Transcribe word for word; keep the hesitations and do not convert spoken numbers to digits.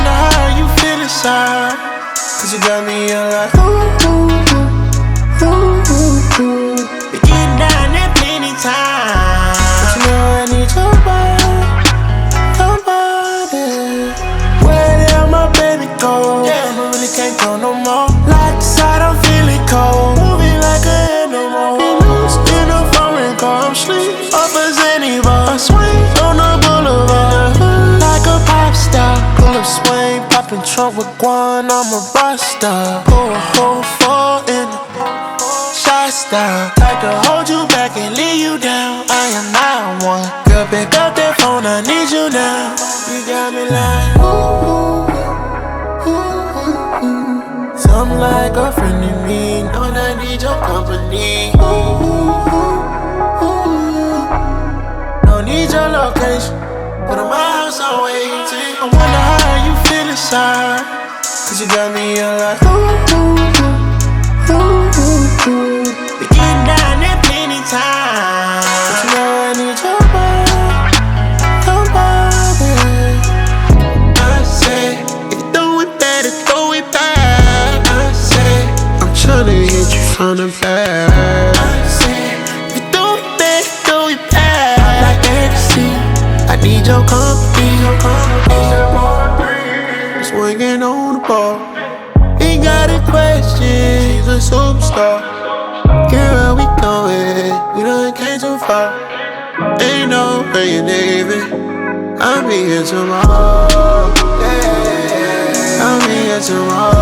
wonder how you feel inside, cause you got me in like ooh, ooh, ooh, ooh, ooh. Been getting down there plenty times, but you know I need your body, your body. Where the hell my baby go? Yeah, I really can't go no more. Like the side, I'm feeling cold, moving like a animal. Loose in a foreign car, I'm sleep up as any bar. Swing on the boulevard like a pop star. Pull up swing, poppin' trunk with Guan, I'm a buster. Go a whole four in the shot style. Type to hold you back and leave you down. I am not one. Girl, pick up that phone, I need you now. You got me like ooh, ooh, ooh, ooh. Something like a friend to me, know that I need your company. Ooh, ooh, ooh. Don't need your location, but at my house I'm waiting. I wonder how you feel inside, cause you got me in like ooh, ooh, ooh, ooh, ooh. Been getting down there plenty times, but you know I need your body, your body. I say, if you throw it better, throw it back. I say, I'm tryna hit you from the back. I say, if you throw it better, throw it back. I'm like ecstasy, I need your company, your company. Swinging on the ball, ain't got a question, she's a superstar. Girl, we going, we done came too far. Ain't no way you're leaving, I'll be here tomorrow. Yeah, I'll be here tomorrow.